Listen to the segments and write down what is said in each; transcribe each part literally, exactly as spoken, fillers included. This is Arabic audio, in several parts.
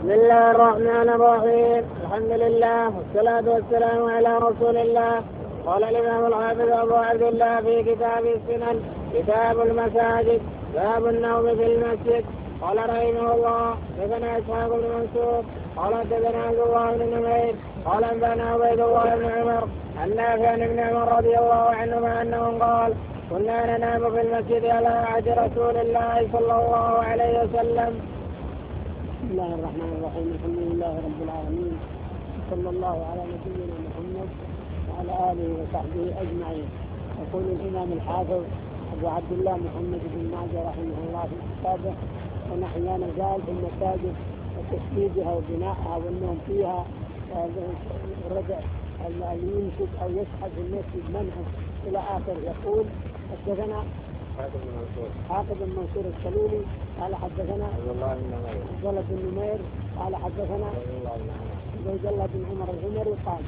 بسم الله الرحمن الرحيم. الحمد لله والصلاة والسلام على رسول الله. قال الإمام الحافظ أبو عبد الله في كتاب السنن كتاب المساجد باب النوم في المسجد. قال رحمه الله حدثنا إسحاق بن منصور قال حدثنا عبد الله بن نمير قال أنبأنا عبيد الله بن عمر عن نافع عن ابن عمر رضي الله عنهما أنه قال كنا ننام في المسجد على عهد رسول الله صلى الله عليه وسلم. بسم الله الرحمن الرحيم. الحمد لله رب العالمين صلى الله على نبينا محمد وعلى آله وصحبه أجمعين. يقول الإمام الحافظ أبو عبد الله محمد بن ماجه رحمه الله في كتابه ونحن لا نزال في المساجد وتشييدها وبنائها والنوم فيها والرجع اللي يمسك أو يسحب في المسجد منعه إلى آخر. يقول حدثنا حافظ بن منصور السلولي قال حدثنا عبد الله بن نمير قال حدثنا عبد الله بن عمر العمري قال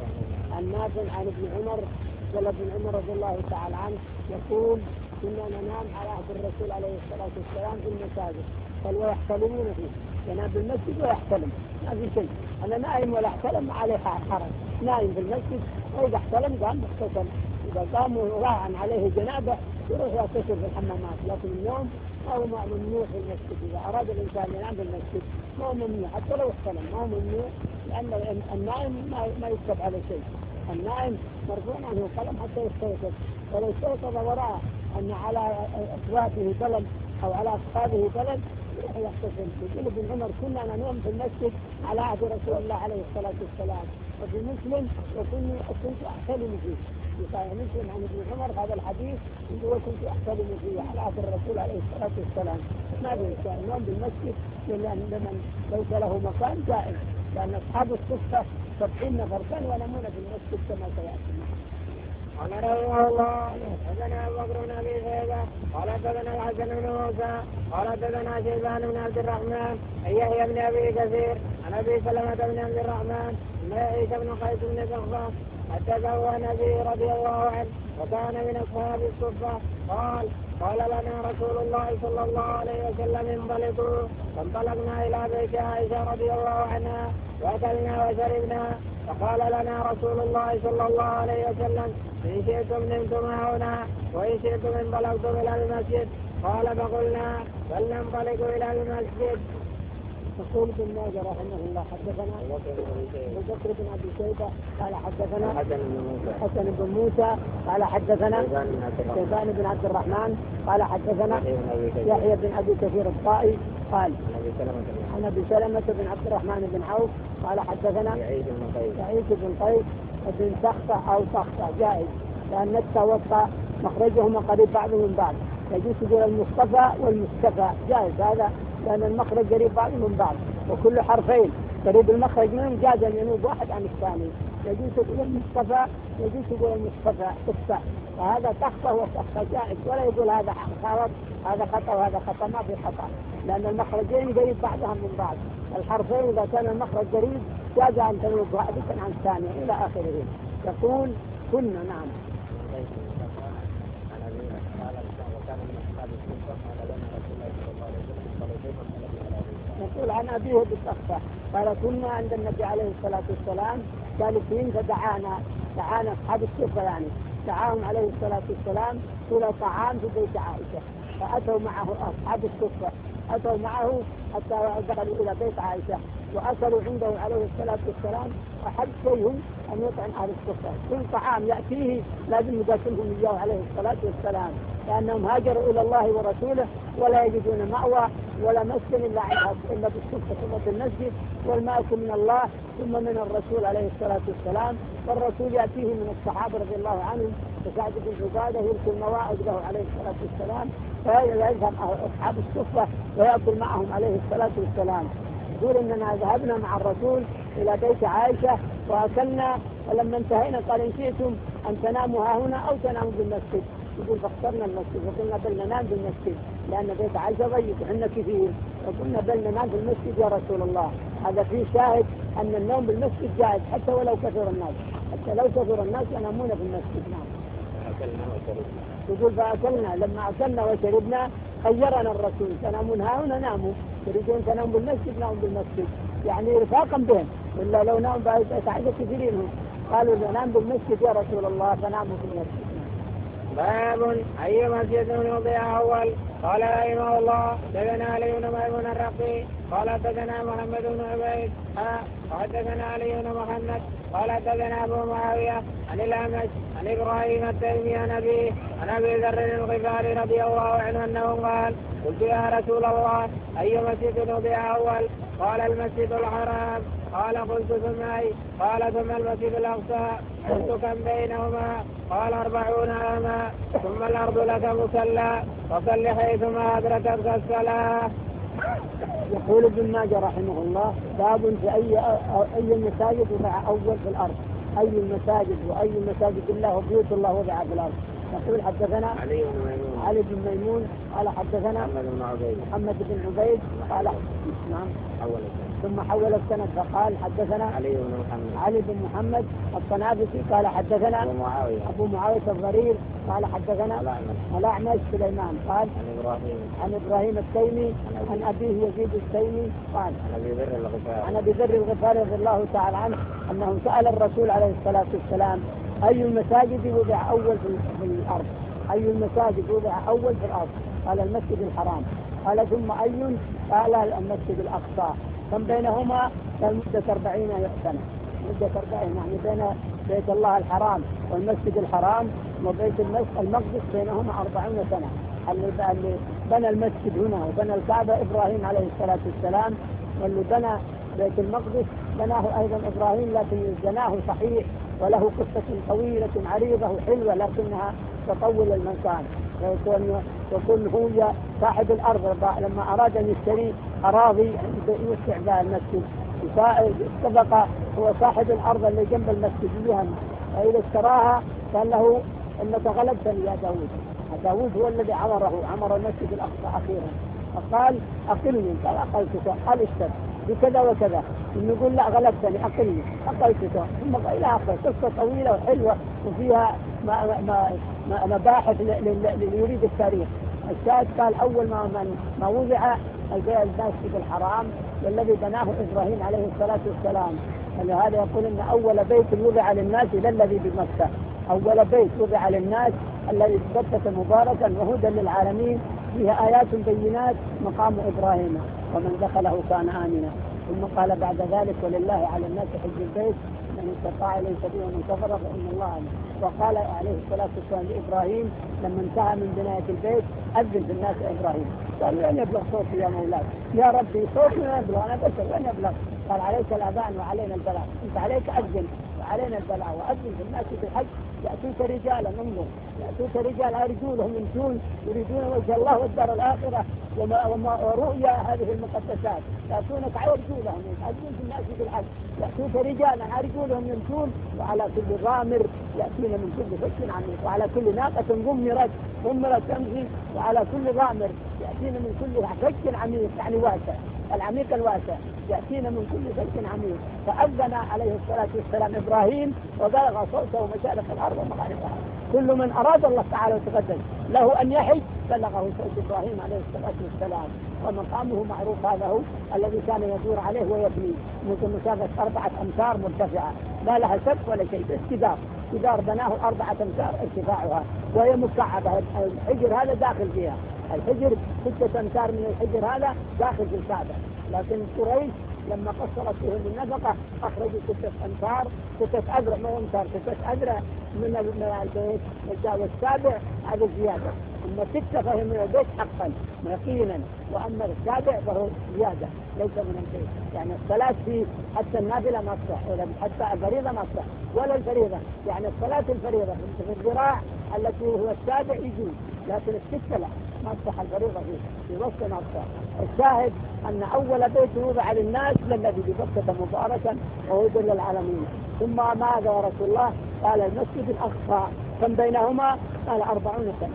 عن نافع عن ابن عمر عبد الله بن عمر رضي الله تعالى عنه يقول كنا ننام على عهد الرسول عليه الصلاة والسلام في المساجد قال ويحتلمون فيه، ينام بالمسجد ويحتلم ما في شيء. أنا نائم ولا احتلم ما عليه حرج، نائم في المسجد وإذا احتلم قام اغتسل، إذا قام وراء عليه جنابه يروح يغتسل في الحمامات. لكن النوم ما هو ممنوع في المسجد. إذا أراد الإنسان ينام في المسجد ما هو ممنوع حتى لو احتلم، ما هو ممنوع، لأن النائم ما يكتب على شيء. النائم مرفوع عنه القلم حتى يستيقظ، ولو استيقظ وراء أن على أصواته بلد أو على أصحابه بلد يروح يغتسل. يقول ابن عمر كنا ننام في المسجد على عهد رسول الله عليه الصلاة والسلام. وفي مسلم وكنت أحتلم فيه. يقال مسلم عن ابن عمر هذا الحديث يقول كنت أحتلم فيه على عهد الرسول عليه الصلاة والسلام. ما بينسى النوم بالمسجد إلا لمن ليس له مكان جائز، لأن أصحاب الصفة سبعين نفر كانوا ينامون في المسجد كما سيأتي. قال رحمه الله حدثنا أبو بكر بن أبي شيبة قال حدثنا الحسن بن موسى قال حدثنا شيبان بن عبد الرحمن عن يحيى بن أبي كثير عن أبي سلمة بن عبد الرحمن عن عيسى بن قيس بن زغفة حدثه عن أبي رضي الله عنه وكان من أصحاب الصفة قال قال لنا رسول الله صلى الله عليه وسلم انطلقوا، فانطلقنا إلى بيت عائشة رضي الله عنها وأكلنا وشربنا، فقال لنا رسول الله صلى الله عليه وسلم إن شئتم نمتم هنا وإن شئتم انطلقتم إلى المسجد. قال فقلنا بل ننطلق إلى المسجد. يقول ابن ماجه رحمه الله حدثنا أبو بكر بن أبي شيبة قال حدثنا حسن بن موسى قال حدثنا شيبان بن عبد الرحمن قال حدثنا يحيى بن أبي كثير الطائي قال عن أبي سلمة بن عبد الرحمن بن عوف قال حدثنا يعيش بن قيس بن سخطة أو سخطة جائز، لأن التاء والطاء مخرجهما قريب بعضهم من بعض، يجوز يقول المصطفى والمصطفى جائز هذا، لأن المخرج قريب بعض من بعض وكل حرفين قريب المخرج منهم جاز أن ينوب واحد عن الثاني. يجوز يقول المصطفى يجوز يقول المصطفى قصة، فهذا تخطى وتخطى جائز، ولا يقول هذا خطأ هذا خطأ وهذا خطأ، ما في خطأ، لأن المخرجين قريب بعضهم من بعض. الحرفين إذا كان المخرج قريب جاز أن تنوب واحدة عن الثانية إلى آخره. يقول كنا نعم يقول عن أبيه بالصفة قال كنا عند النبي عليه الصلاة والسلام جالسين فدعانا دعانا أصحاب الصفة يعني دعاهم عليه الصلاة والسلام إلى طعام في بيت عائشة، فأتوا معه أصحاب الصفة أتوا معه حتى دخلوا إلى بيت عائشة وأكلوا عنده عليه الصلاة والسلام. أحب شيء أن يطعم أهل الصفة، كل طعام يأتيه لازم يقاتلهم إياه عليه الصلاة والسلام، لأنهم هاجروا إلى الله ورسوله ولا يجدون مأوى ولا مسكن إلا إلا بالصفة ثم بالمسجد، والماء من الله ثم من الرسول عليه الصلاة والسلام. والرسول يأتيه من الصحابة رضي الله عنهم وسعد بن عبادة يلقي المواعظ له عليه الصلاة والسلام، فيذهب أصحاب الصفة ويأكل معهم عليه الصلاة والسلام. يقول إننا ذهبنا مع الرسول إلى بيت عائشة وأكلنا، ولما انتهينا قال إن شئتم أن تناموا هنا أو تناموا بالمسجد. يقول فاخترنا المسجد وقلنا بل ننام بالمسجد، لأن بيت عائشة ضيق وحنا كثير، وقلنا بل ننام بالمسجد يا رسول الله. هذا فيه شاهد أن النوم بالمسجد جائز حتى ولو كثر الناس، حتى لو كثر الناس ينامون بالمسجد. نعم. يقول فأكلنا لما أكلنا وشربنا خيرنا الرسول تنامون ها ونناموا، تريدون تنام بالمسجد نام بالمسجد، يعني رفاقا بهم، ولا لو نام بعد كثيرين قالوا ننام بالمسجد يا رسول الله فناموا بالمسجد. باب أي مسجد وضع أول. قال رحمه الله حدثنا علي بن ميمون الرقي قال حدثنا محمد بن عبيد حدثنا علي بن محمد قال حدثنا أبو معاوية عن الأعمش عن إبراهيم التيمي عن أبيه عن أبي ذر الغفاري رضي الله عنه أنه قال قلت يا رسول الله أي مسجد وضع أول؟ قال المسجد الحرام. قال قلت ثم أي؟ قال ثم المسجد الأقصى. قلت كم بينهما؟ قال أربعون عاما. ثم الأرض لك مصلى فصل حيثما أدركتك الصلاة. يقول ابن ماجه رحمه الله باب في أي أي المساجد وضع أول في الأرض، أي المساجد وأي مساجد الله وبيوت الله وضع في الأرض. يقول حدثنا علي بن ميمون علي بن ميمون قال حدثنا محمد بن عبيد محمد بن عبيد قال نعم أول ثم حول السند فقال حدثنا علي بن محمد علي بن محمد الصنابسي قال حدثنا أبو معاوية أبو معاوية الضرير قال حدثنا الأعمش سليمان قال عن إبراهيم عن إبراهيم التيمي عن أبيه يزيد التيمي قال عن أبي ذر الغفاري عن أبي ذر الغفاري رضي الله تعالى عنه أنه سأل الرسول عليه الصلاة والسلام أي المساجد وضع أول في الأرض؟ أي المساجد وضع أول في الأرض؟ قال المسجد الحرام. قال ثم أي؟ قال المسجد الأقصى. كم بينهما؟ قال مدة أربعين سنة، مدة أربعين يعني بين بيت الله الحرام والمسجد الحرام وبيت المقدس بينهما أربعين سنة. اللي بنى المسجد هنا وبنى الكعبة إبراهيم عليه الصلاة والسلام، واللي بنى بيت المقدس بناه أيضا إبراهيم، لكن بناه صحيح وله قصة طويلة عريضة وحلوة لكنها تطول المكان. يكون يكون هو صاحب الأرض لما أراد أن يشتري أراضي يوسع بها المسجد، اتفق هو صاحب الأرض اللي جنب المسجد لهم، فإذا اشتراها قال له إنك غلبتني يا داود. داود هو الذي عمره عمر المسجد الأقصى أخيرا، فقال أقلني. قال أقلتك. قال اشتر بكذا وكذا. يقول لا غلبتني أقلني أقلتك. ثم إلى آخر قصة طويلة وحلوة وفيها مباحث اللي يريد التاريخ. الشاهد قال أول ما من ما وضع المسجد الحرام والذي بناه إبراهيم عليه الصلاة والسلام. ولهذا يقول إن أول بيت وضع للناس إلى الذي بمكة، أول بيت وضع للناس الذي بمكة مباركا وهدى للعالمين فيها آيات بينات مقام إبراهيم ومن دخله كان آمنا. ثم قال بعد ذلك ولله على الناس حج البيت من استطاع إليه سبيلا ومن كفر فإن الله عنه. وقال عليه الصلاة والسلام لإبراهيم لما انتهى من بناية البيت أذن بالناس إبراهيم. قال وين يبلغ صوتي يا مولاي؟ يا ربي صوتي وين يبلغ؟ أنا بشر وين يبلغ؟ قال عليك الأذان وعلينا البلاغ. أنت عليك أذن وعلينا البلاغ وأذن بالناس بالحج يأتوك رجالا انظر يأتوك رجال رجولهم يمشون يريدون وجه الله والدار الآخرة وما وما ورؤيا هذه المقدسات، يأتونك على رجولهم يأتون بالناس بالحج، يأتوك رجالا على رجولهم يمشون وعلى كل غامر يأتون من كل فك عميق وعلى كل ناقة غمرت غمرت تمشي وعلى كل غامر يأتين من كل فك عميق يعني واسع العميق الواسع يأتين من كل فك عميق. فأذن عليه الصلاة والسلام إبراهيم وبلغ صوته مشارق الأرض ومغاربها. كل من أراد الله تعالى وتقدم له أن يحج بلغه صوت إبراهيم عليه الصلاة والسلام. ومقامه معروف هذا هو الذي كان يدور عليه ويبني مثل مسافة أربعة أمتار مرتفعة لا لها سقف ولا شيء بس جدار جدار بناه أربعة أمتار ارتفاعها وهي مكعبة. الحجر هذا داخل فيها الحجر ستة أمتار من الحجر هذا داخل في الكعبة. لكن قريش لما قصرت فيهم النفقة أخرجوا ستة أمتار ستة أذرع ما أمتار ستة أذرع من البيت والسابع هذا زيادة. أما ستة فهي من البيت حقا يقينا وأما السابع فهو زيادة ليس من البيت. يعني الصلاة في حتى النافلة ما تصح حتى الفريضة ما تصح ولا الفريضة يعني الصلاة الفريضة في الذراع التي هو السابع يجوز لكن الستة لا ما تصح الفريضة فيه في وسط ما تصح. الشاهد أن أول بيت وضع للناس الذي بمكة مباركا وهدى للعالمين. ثم ماذا يا رسول الله؟ قال المسجد الأقصى. كم بينهما؟ قال أربعون سنة.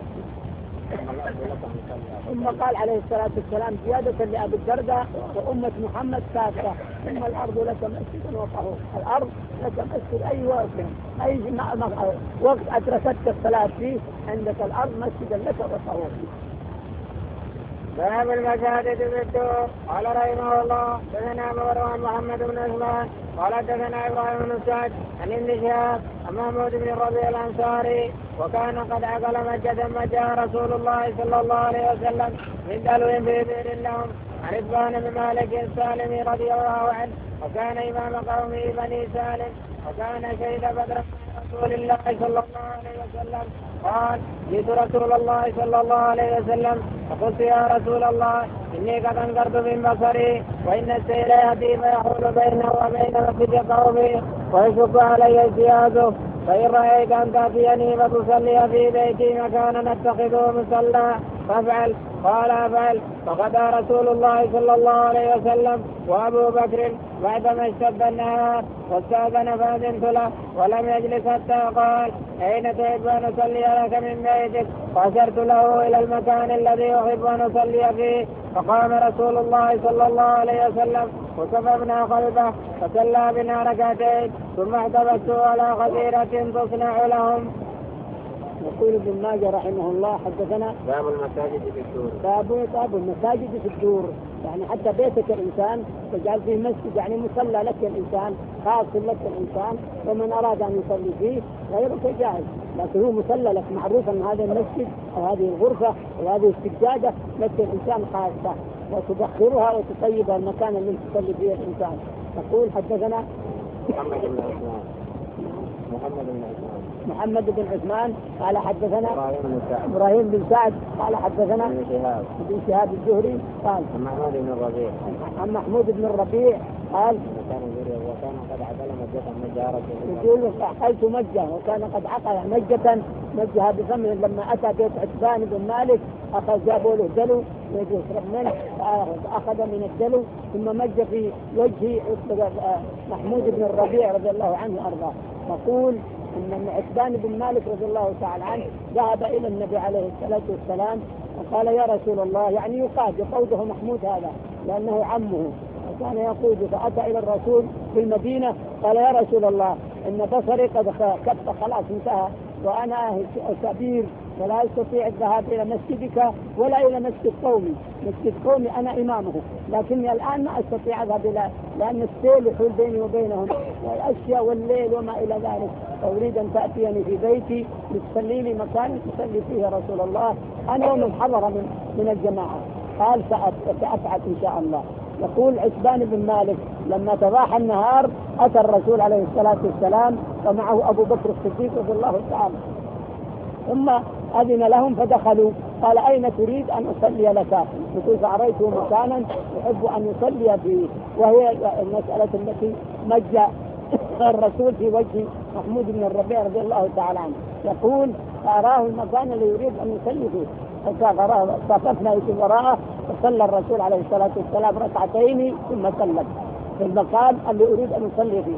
ثم قال عليه الصلاة والسلام زيادة لأبي الدرداء وأمة محمد كافة ثم الأرض لك مسجد وطهور. الأرض لك مسجد أي وقت أي وقت أدركتك الصلاة فيه عندك الأرض مسجدا لك وطهور. باب المساجد بالدور. قال رحمه الله حدثنا مروان محمد بن عثمان قال حدثنا ابراهيم بن سعد عن ابن شهاب عن محمود بن الربيع الانصاري وكان قد عقل مجة فجاء رسول الله صلى الله عليه وسلم من دلو في بئر لهم عن عثمان بن مالك السالمي رضي الله عنه وكان امام قومه بني سالم وكان شهد بدرا رسول الله صلى الله عليه وسلم قال جئت رسول الله صلى الله عليه وسلم فقلت يا رسول الله إني قد انكرت من بصري وإن السيل يأتي فيحول بينه وبين مسجد قومي ويشق علي ثيابه فإن رأيت أن تأتيني فتصلي في بيتي مكانا اتخذه مصلى فافعل. قال افعل. فغدا رسول الله صلى الله عليه وسلم وابو بكر بعدما اشتد النهار واستاذن فاذنت له ولم يجلس حتى قال اين تحب ان اصلي لك من بيتك؟ فاشرت له الى المكان الذي احب ان اصلي فيه فقام رسول الله صلى الله عليه وسلم وصففنا خلفه فصلى بنا ركعتين ثم احتبست على خزيرة تصنع لهم. يقول ابن ماجه رحمه الله حدثنا باب المساجد في الدور. باب باب المساجد في الدور، يعني حتى بيتك الانسان تجعل فيه مسجد، يعني مصلى لك الانسان خاص لك الانسان، ومن اراد ان يصلي فيه غيرك جائز، لكن هو مصلى لك، معروف ان هذا المسجد او هذه الغرفه وهذه السجاده لك الانسان خاصه، وتبخرها وتطيب المكان اللي تصلي فيه الانسان. تقول حدثنا محمد بن عثمان محمد بن عثمان محمد بن عثمان قال حدثنا ابراهيم بن سعد ابراهيم بن سعد قال حدثنا ابن شهاب ابن شهاب الزهري قال عن محمود بن الربيع عن محمود بن الربيع قال وكان قد عقل مجة مجارة يقول عقلت مجة وكان قد عقل مجة مجها بفمه لما اتى بيت عثمان بن مالك اخذ جابوا له دلو يشرب منه فاخذ من الدلو ثم مج في وجه محمود بن الربيع رضي الله عنه وارضاه. تقول ان عثمان بن مالك رضي الله تعالى عنه ذهب الى النبي عليه الصلاه والسلام وقال يا رسول الله، يعني يقاد يقوده محمود هذا لانه عمه وكان يقود، فاتى الى الرسول في المدينه قال يا رسول الله ان بصري قد كف خلاص انتهى وانا كبير ولا استطيع الذهاب الى مسجدك ولا الى مسجد قومي، مسجد قومي انا امامه، لكني الان ما استطيع اذهب الى لان السيل يحول بيني وبينهم والاشياء والليل وما الى ذلك، فاريد ان تاتيني في بيتي لتصلي لي مكان تصلي فيه يا رسول الله انا ومن حضر من من الجماعه. قال سافعل ان شاء الله. يقول عثمان بن مالك لما تضاح النهار اتى الرسول عليه الصلاه والسلام ومعه ابو بكر الصديق رضي الله تعالى، ثم اذن لهم فدخلوا. قال اين تريد ان اصلي لك؟ يقول فاريت مكانا احب ان يصلي فيه، وهي المساله التي مج الرسول في وجه محمود بن الربيع رضي الله تعالى عنه. يقول اراه المكان اللي يريد ان يصلي فيه فصففنا في وراءه فصلى الرسول عليه الصلاه والسلام ركعتين ثم سلم في المكان اللي اريد ان يصلي فيه.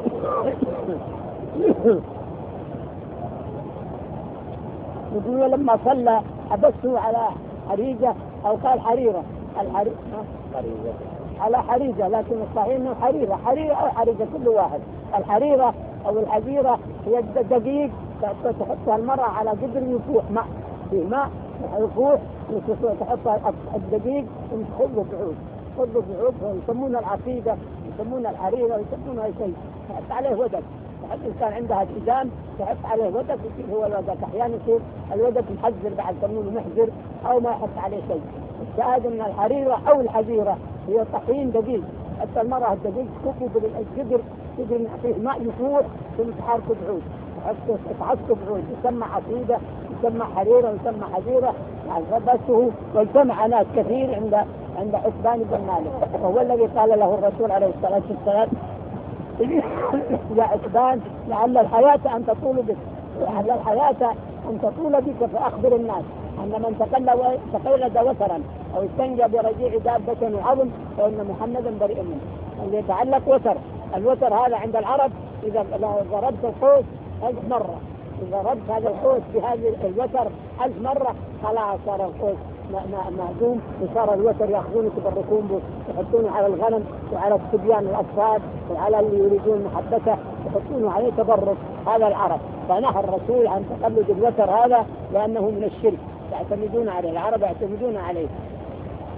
يقول لما صلى حبسته على حريجه او قال حريره الحريره على حريجه، لكن الصحيح انه حريره حريره او حريجه كل واحد. الحريره او الحزيره هي الدقيق تحطها المرأة على قدر يفوح ماء في ماء يفوح تحط الدقيق وتحطه بعود تحطه بعود يسمونها العقيدة يسمونها الحريرة يسمونها شيء تحط عليه ودك. تحط كان عندها التزام تحط عليه ودك يصير هو الودك. أحيانا يصير الودك محذر بعد يسمونه محذر أو ما يحط عليه شيء. الشاهد أن الحريرة أو الحزيرة هي طحين دقيق. حتى المرأة الدقيق تكب بالقدر قدر فيه ماء يفوح ثم تحرك بعود تعصب بعود يسمى عقيدة يسمى حريرة يسمى حزيرة. يعني بسه واجتمع ناس كثير عند عند عثمان بن مالك وهو الذي قال له الرسول عليه الصلاة والسلام يا عثمان لعل الحياة أن تطول بك لعل الحياة أن تطول بك فأخبر الناس أن من تقلد تقلد وترا أو استنجى برجيع دابة وعظم فإن محمدا بريء منه. اللي يتعلق وتر الوتر هذا عند العرب إذا ضربت القوس ألف مرة إذا ضربت هذا القوس بهذه الوتر ألف مرة خلاص صار القوس مهزوم وصار الوتر يأخذونه يتبركون به يحطونه على الغنم وعلى الصبيان الأطفال وعلى اللي يريدون محبته يحطونه عليه تبرك. هذا العرب فنهى الرسول عن تقلد الوتر هذا لأنه من الشرك يعتمدون عليه العرب يعتمدون عليه.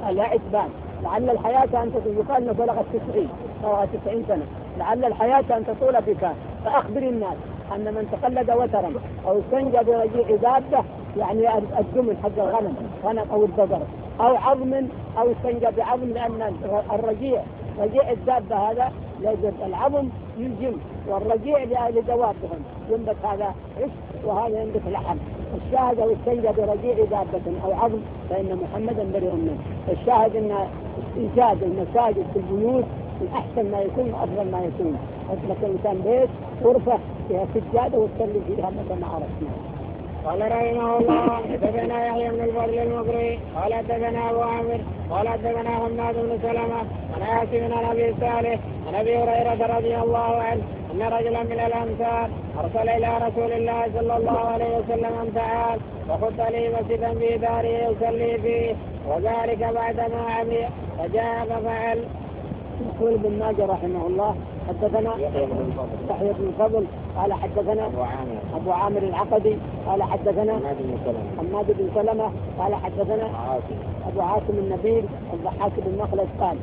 لا إثبات. لعل الحياة أن تطول، يقال أنه بلغت تسعين أو تسعين سنة، لعل الحياة أن تطول بك. فأخبر الناس أن من تقلد وترا أو استنجى برجيع دابة، يعني الدمن حق الغنم غنم أو البقر، أو عظم أو استنجى بعظم، لأن الرجيع رجيع الدابة هذا يجب العظم يلجم، والرجيع لدوابهم ينبت هذا عشق وهذا ينبت لحم. الشاهد أو استنجى برجيع دابة أو عظم فإن محمدا بريء منه. الشاهد أن إنشاد المساجد في البيوت من أحسن ما يكون وأفضل ما يكون. أصلك الإنسان بيت غرفة فيها سجادة وتصلي فيها مثل ما عرفنا. قال رحمه الله حدثنا يحيى بن الفضل المقري قال حدثنا ابو عامر قال حدثنا حماد بن سلمة عن عاصم عن ابي صالح عن ابي هريرة رضي الله عنه ان رجلا من الانصار ارسل الى رسول الله صلى الله عليه وسلم ان تعال وخذ لي مسجدا في داره يصلي فيه، وذلك بعدما عمي فجاء ففعل. يقول ابن ماجه رحمه الله حدثنا يحيى بن الفضل قال حدثنا ابو عامر ابو عامر العقدي قال حدثنا حماد بن سلمة قال حدثنا عاصم ابو عاصم النبيل الضحاك بن مخلد قال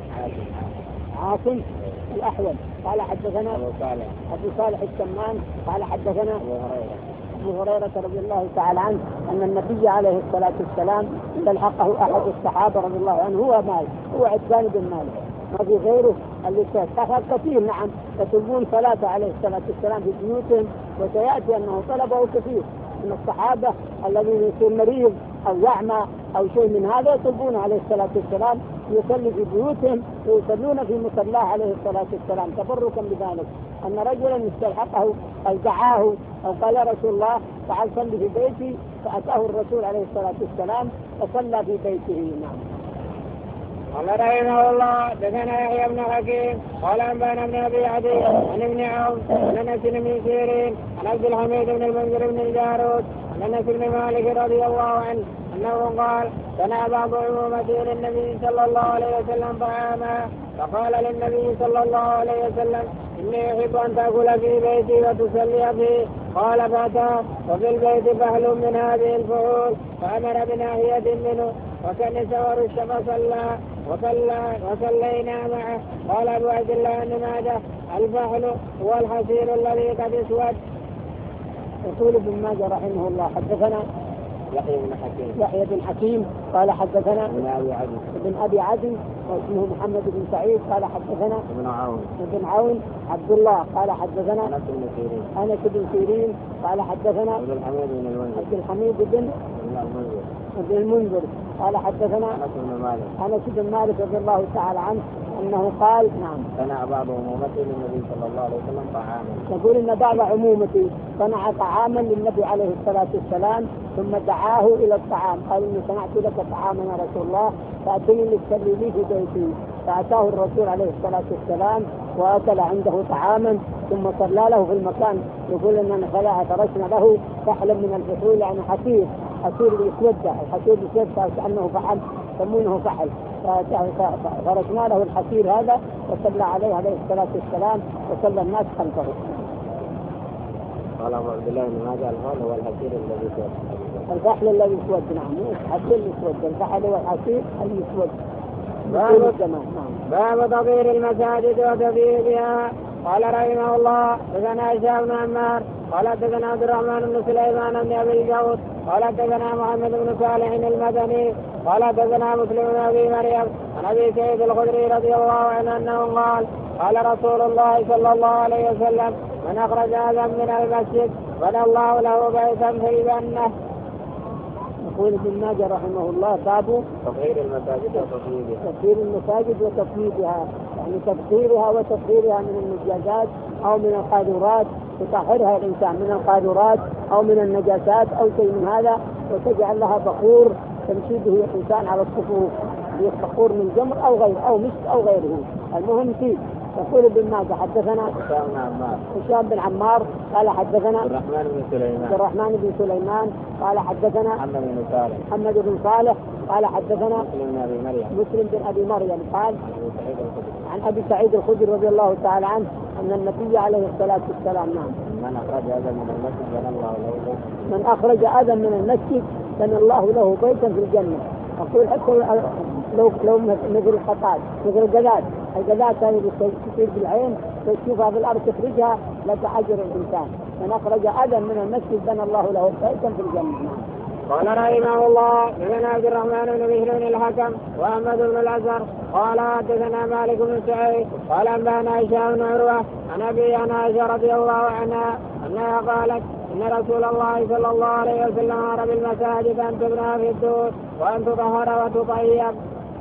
عاصم الاحول قال حدثنا ابو صالح ابو صالح السمان قال حدثنا ابو هريره ابو هريره رضي الله تعالى عنه ان النبي عليه الصلاه والسلام تلحقه احد الصحابه رضي الله عنه هو مالك، هو عتبان بن مالك ما في غيره اللي تفعل كثير. نعم يطلبون صلاة عليه الصلاة والسلام في بيوتهم، وسيأتي أنه طلبه كثير من الصحابة الذين يكون مريض أو يعمى أو شيء من هذا يطلبون عليه الصلاة والسلام يصلي في بيوتهم ويصلون في مصلاه عليه الصلاة والسلام تبركا بذلك. أن رجلا استلحقه أو دعاه أو قال يا رسول الله تعال صلي في بيتي، فأتاه الرسول عليه الصلاة والسلام وصلى في بيته. نعم. قال رحمه الله دثنا يحيى بن حكيم قال انبانا ابن ابي عدي عن ابن عون عن انس بن سيرين عن عبد الحميد بن المنذر بن الجارود عن انس بن مالك رضي الله عنه انه قال صنع بعض عمومته للنبي صلى الله عليه وسلم طعاما، فقال للنبي صلى الله عليه وسلم اني احب ان تاكل في بيتي وتصلي فيه. قال فاتاه وفي البيت فهل من هذه الفحول، فامر بناحيه منه وكنس ورش فصلى وصلى وصلينا معه. قال ابو عبد الله بن ماجه الفحل هو الحصير الذي قد اسود. يقول ابن ماجه رحمه الله حدثنا يحيى بن حكيم يحيى بن حكيم قال حدثنا ابن ابي عدي ابن ابي عدي واسمه محمد بن سعيد قال حدثنا ابن عون ابن عون عبد الله قال حدثنا انس بن سيرين انس بن سيرين قال حدثنا عبد الحميد بن المنذر عبد الحميد بن ابن المنذر قال حدثنا انس بن مالك انس بن مالك رضي الله تعالى عنه انه قال نعم صنع بعض عمومته للنبي صلى الله عليه وسلم طعاما. يقول ان بعض عمومتي صنع طعاما للنبي عليه الصلاه والسلام ثم دعاه الى الطعام، قال اني صنعت لك طعاما يا رسول الله فاتني لتصلي لي في بيتي. فاتاه الرسول عليه الصلاه والسلام واكل عنده طعاما ثم صلى له في المكان. يقول اننا خلع فرشنا له فحلا من الفحول يعني حصير حصير الاسود، الحصير الاسود كانه فحل يسمونه فحل، فرشنا له الحصير هذا وصلى عليه عليه الصلاه والسلام وصلى الناس خلفه. قال ابو عبد الله بن ماجه الفحل هو الحصير الذي اسود. الفحل الذي اسود نعم الحصير الاسود، الفحل هو الحصير الاسود. باب باب تطهير المساجد وتطهيرها. قال رحمه الله حدثنا هشام بن عمار قال حدثنا عبد الرحمن بن سليمان بن ابي الجود قال حدثنا محمد بن صالح المدني قال حدثنا مسلم بن ابي مريم عن ابي سعيد الخدري رضي الله عنه انه قال قال رسول الله صلى الله عليه وسلم من اخرج اذى من المسجد بنى الله له بيتا في الجنه. يقول ابن ماجه رحمه الله باب تطهير المساجد وتطهيرها تطهير المساجد وتطهيرها، يعني تطهيرها وتطهيرها من النجاسات او من القاذورات، تطهرها الانسان من القاذورات او من النجاسات او شيء من هذا، وتجعل لها بخور تمشي به الانسان على الصفوف، بخور من جمر او غيره او مسك او غيره، المهم فيه. يقول ابن ماجه حدثنا هشام بن عمار قال حدثنا عبد الرحمن بن سليمان عبد الرحمن بن سليمان قال حدثنا محمد بن صالح محمد بن صالح قال حدثنا مسلم بن ابي مريم مسلم بن ابي مريم قال عن ابي سعيد الخدري رضي الله تعالى عنه ان النبي عليه الصلاه والسلام نعم من اخرج اذى من المسجد بنى الله له من اخرج اذى من المسجد بنى الله له بيتا في الجنه. أقول حتى لو لو مثل الخطاط مثل الجذات الجذات هذه تصير بالعين تشوفها في الأرض تخرجها لك أجر الإنسان. من أخرج أذى من المسجد بنى الله له بيتا في الجنة. قال رحمه الله بن عبد الرحمن بن بشر بن الحكم واحمد بن الازهر قال حدثنا مالك بن سعيد قال انبانا هشام بن عروه عن ابي عن عائشه رضي الله عنها انها قالت ان رسول الله صلى الله عليه وسلم امر بالمساجد ان تبنى في الدور وان تطهر وتطيب.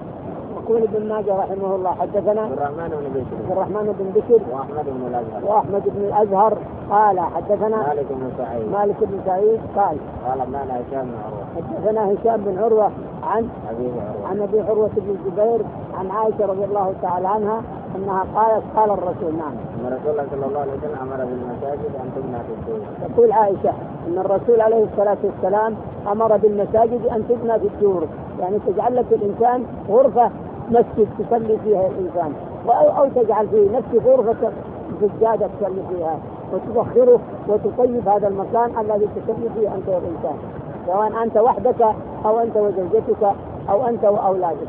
يقول ابن ماجه رحمه الله حدثنا عبد الرحمن بن بشر الرحمن بن بشر واحمد بن الازهر واحمد بن الازهر قال حدثنا مالك بن سعيد مالك بن سعيد قال قال انبانا هشام بن عروه حدثنا هشام بن عروه عن ابي عروه عن ابي عروه بن الزبير عن عائشه رضي الله تعالى عنها انها قالت قال الرسول نعم ان رسول الله صلى الله عليه وسلم امر بالمساجد ان تبنى في الدور. تقول عائشه ان الرسول عليه الصلاه والسلام امر بالمساجد ان تبنى في الدور، يعني تجعل لك الانسان غرفه مسجد تصلي فيها الانسان، او تجعل فيه نفس غرفه سجاده تصلي فيها وتبخره وتطيب هذا المكان الذي تصلي فيه انت والانسان، سواء انت وحدك او انت وزوجتك او انت واولادك.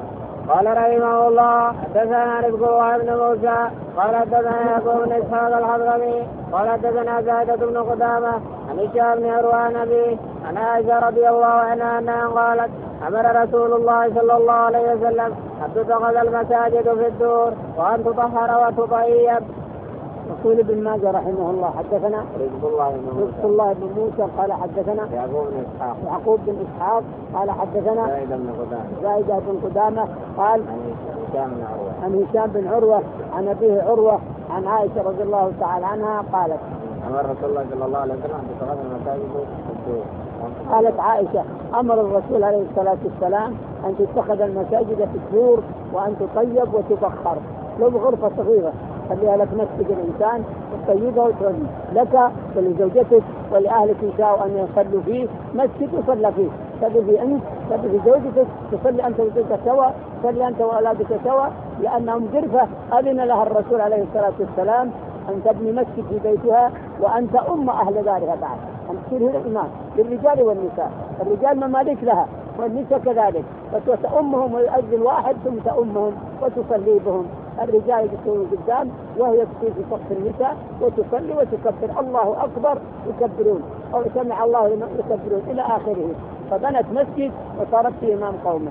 قال رحمه الله حدثنا رزق بن موسى قال حدثنا يعقوب بن اسحاق الحضرمي قال حدثنا زاهدة بن قدامة عن هشام بن عروة عن أبيه عن عائشة رضي الله عنها أنها قالت أمر رسول الله صلى الله عليه وسلم أن تتخذ المساجد في الدور وأن تطهر وتطيب. يقول ابن ماجه رحمه الله حدثنا رزق الله بن موسى رزق الله بن موسى قال حدثنا يعقوب بن اسحاق يعقوب بن اسحاق قال حدثنا زاهدة بن قدامة زاهدة بن قدامة قال عن هشام بن عروة عن هشام بن عروة عن أبيه عروة عن عائشة رضي الله تعالى عنها قالت أمر رسول الله صلى الله عليه وسلم أن تتخذ المساجد في الدور. قالت عائشة أمر الرسول عليه الصلاة والسلام أن تتخذ المساجد في الدور وأن تطيب وتبخر، لو بغرفة صغيرة خليها لك مسجد الإنسان وتطيبها وتولي لك ولزوجتك ولأهلك إن شاءوا أن يصلوا فيه مسجد يصلى فيه، تصلي فيه أنت تصلي في زوجتك تصلي أنت وزوجتك سوا تصلي أنت وأولادك سوا، لأنهم غرفة أذن لها الرسول عليه الصلاة والسلام أن تبني مسجد في بيتها وأنت أم أهل دارها بعد، أن تصير هي الإمام للرجال والنساء، الرجال ممالك لها والنساء كذلك، فتأمهم ويؤذن واحد ثم تأمهم وتصلي بهم، الرجال يكونوا قدام وهي تصير في صف النساء وتصلي وتكبر الله أكبر يكبرون أو سمع الله لمن يكبرون إلى آخره، فبنت مسجد وصارت في إمام قومها.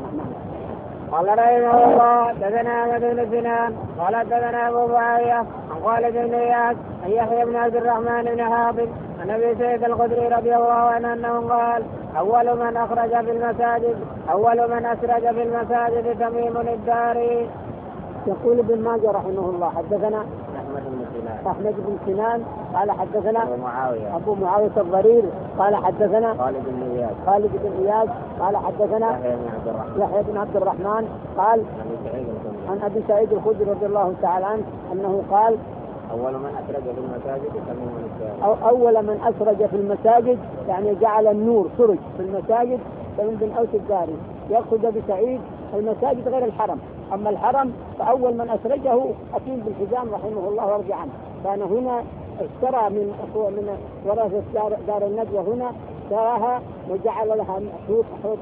قال رحمه الله حدثنا احمد بن سنان قال حدثنا ابو معاويه عن خالد بن اياس عن يحيى بن عبد الرحمن بن حافظ عن ابي سعيد الخدري رضي الله عنه انه قال اول من اخرج في المساجد اول من اسرج في المساجد تميم الداري. يقول ابن ماجه رحمه الله حدثنا احمد بن سنان احمد بن سنان قال حدثنا ابو معاويه ابو معاويه الضرير قال حدثنا خالد بن اياس خالد بن اياس قال حدثنا يحيى بن عبد الرحمن يحيى بن عبد الرحمن قال عن ابي سعيد الخدري رضي الله تعالى عنه انه قال اول من اسرج في المساجد تميم الداري. أو اول من اسرج في المساجد يعني جعل النور سرج في المساجد تميم بن اوس الداري. يقصد ابي سعيد المساجد غير الحرم، اما الحرم فاول من اسرجه حكيم بن حزام رحمه الله وارضي عنه، كان هنا اشترى من من ورثة دار, دار الندوة هنا اشتراها وجعل لها حوط حوط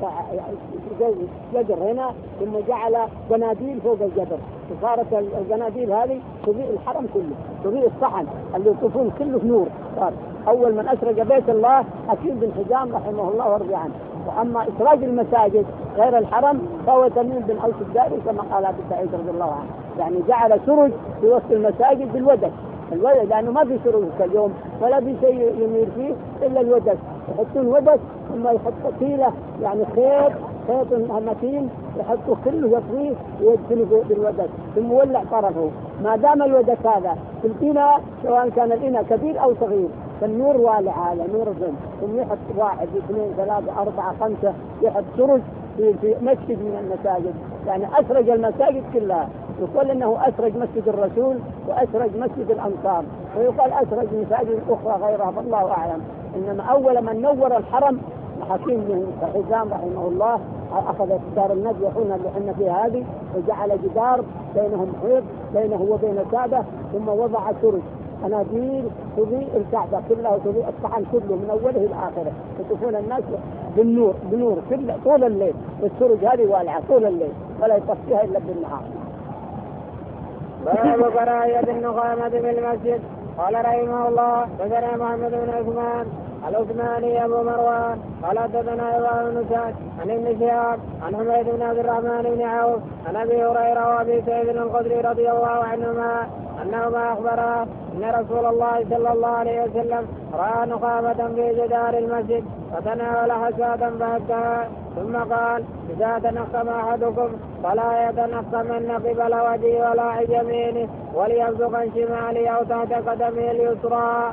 جدر هنا ثم جعل قناديل فوق الجدر، وصارت القناديل هذه تضيء الحرم كله، تضيء الصحن اللي يطوفون كله نور. صار اول من اسرج بيت الله حكيم بن حزام رحمه الله وارضي عنه. واما اسراج المساجد غير الحرم فهو تميم بن اوس الداري كما قال ابي سعيد رضي الله عنه، يعني جعل سرج في وسط المساجد بالودك، الودك لانه ما في سرج كاليوم ولا في شيء يمير فيه الا الودك، يحطون ودك ثم يحطوا طيله يعني خيط خيط متين يحطوا كله يطويه ويدفنوا بالودك ثم يولع طرفه، ما دام الودك هذا في الإناء سواء كان الإناء كبير او صغير فالنور والع على نور الظل، ثم يحط واحد اثنين ثلاثة أربعة خمسة يحط سرج في, في مسجد من المساجد، يعني أسرج المساجد كلها. يقول إنه أسرج مسجد الرسول وأسرج مسجد الأنصار، ويقال أسرج مساجد أخرى غيرها فالله أعلم، إنما أول من نور الحرم حكيم بن حزام رحمه الله أخذ دار الندوة هنا اللي احنا فيها هذه وجعل جدار بينهم حيط بينه وبين الكعبة ثم وضع سرج قناديل تضيء الكعبة كلها وتضيء الصحن كله من أوله إلى آخره، يشوفون الناس بالنور بنور كل طول الليل، والسرج هذه والعة طول الليل ولا يطفيها إلا بالنهار. باب كراهية النخامة في المسجد. قال رحمه الله حدثنا محمد بن عثمان العثماني أبو مروان قال حدثنا إبراهيم بن سعد عن ابن شهاب عن حميد بن عبد الرحمن بن عوف عن أبي هريرة وأبي سعيد الخدري رضي الله عنهما أنهما أخبرا أن رسول الله صلى الله عليه وسلم رأى نخامة في جدار المسجد فتناول حساة فهكها ثم قال إذا تنخم أحدكم فلا يتنخمن قبل وجهه ولا عن يمينه وليبصق عن شماله أو تحت قدمه اليسرى.